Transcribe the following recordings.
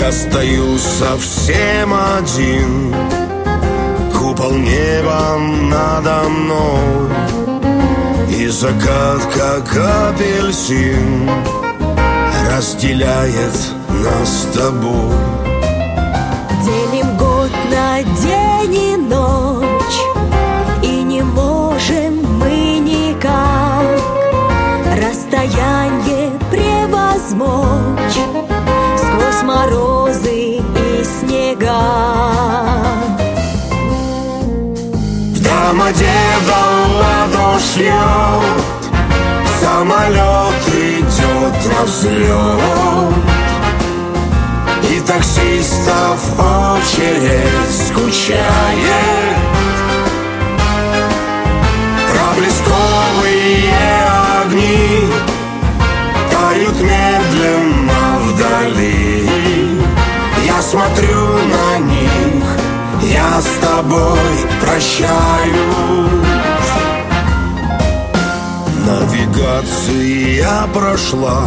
стою совсем один. Купол неба надо мной, и закат, как апельсин, разделяет нас с тобой. Делим год на день и ночь, и не можем мы никак расстояние превозмочь сквозь морозы и снега. В Домодедово шлет, самолет идет на взлет, и таксистов очередь скучает. Проблесковые огни тают медленно вдали. Я смотрю на них, я с тобой прощаюсь. Навигация прошла,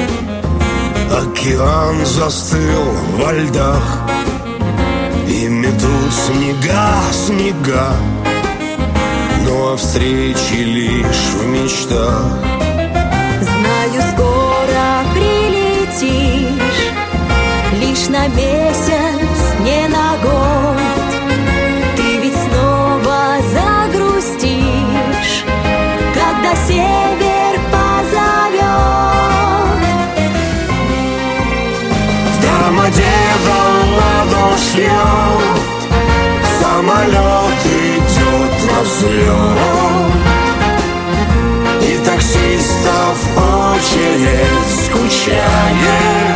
океан застыл во льдах, и метут снега, но встречи лишь в мечтах. Знаю, скоро прилетишь, лишь на месяц, не на год. Ты ведь снова загрустишь, когда север позовет. В Домодедово шлет, самолет идет на взлет, и таксистов очередь скучает.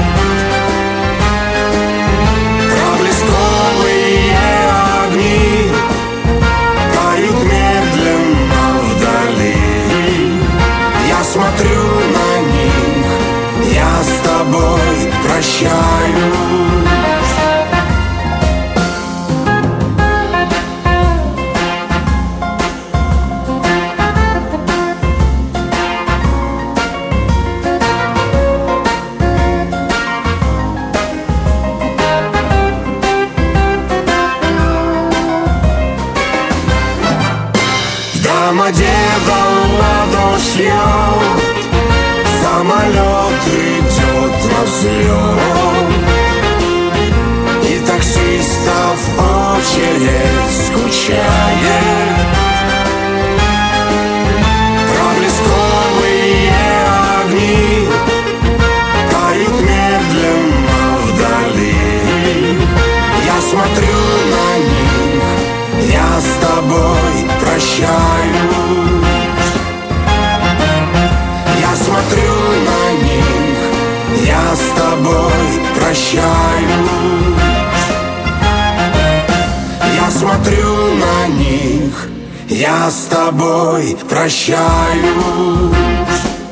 Проблесковые огни тают медленно вдали. Я смотрю на них, я с тобой прощаюсь. Домодедово шлет, самолет идет на взлет, и таксистов очередь скучает. Проблесковые огни тают медленно вдали. Я смотрю на них, я с тобой прощаюсь. Я смотрю на них, я с тобой прощаюсь. Я смотрю на них, я с тобой прощаюсь.